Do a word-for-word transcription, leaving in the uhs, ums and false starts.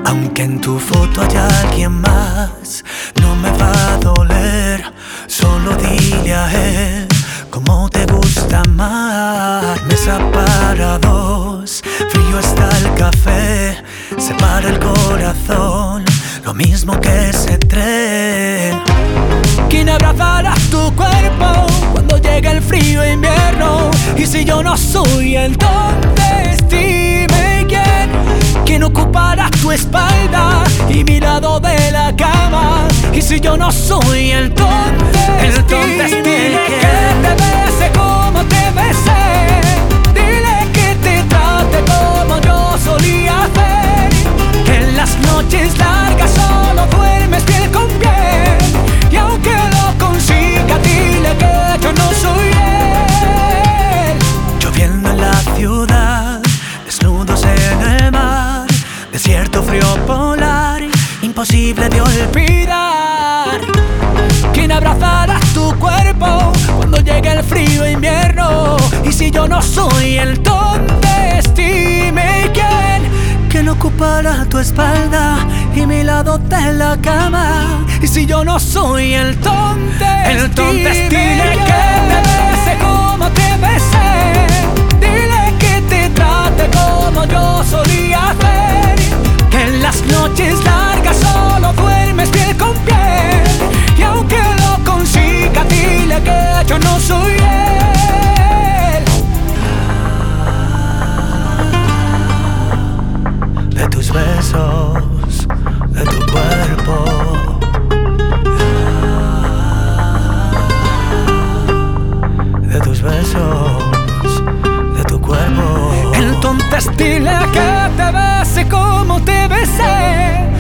Aunque en tu foto haya alguien más, no me va a doler. Solo dile a él cómo te gusta amar. Mesa para dos, frío está el café, separa el corazón, lo mismo que ese tren. ¿Quién abrazará tu cuerpo cuando llegue el frío invierno? Y si yo no soy, entonces dime quién. ¿Quién ocupará tu espalda y mi lado de la cama? Y si yo no soy, entonces, entonces dile que te bese como te besé. Dile que te trate como yo solía hacer. Que en las noches largas solo duermes piel con piel. Y aunque lo consiga, dile que yo no soy él. Lloviendo en la ciudad, desnudos en el mar, desierto frío polar, imposible de olvidar. ¿Quién abrazará tu cuerpo cuando llegue el frío invierno? Y si yo no soy, entonces dime quién. ¿Quién ocupará tu espalda y mi lado de la cama? Y si yo no soy, entonces, entonces dile quién. Que te bese como te besé. Dile que te trate como yo solía hacer. Que en las noches largas solo duermes piel con piel. Y aunque lo consiga, dile que yo no soy él. De tus besos, de tu cuerpo, de tus besos, de tu cuerpo. Entonces dile que te bese como te besé.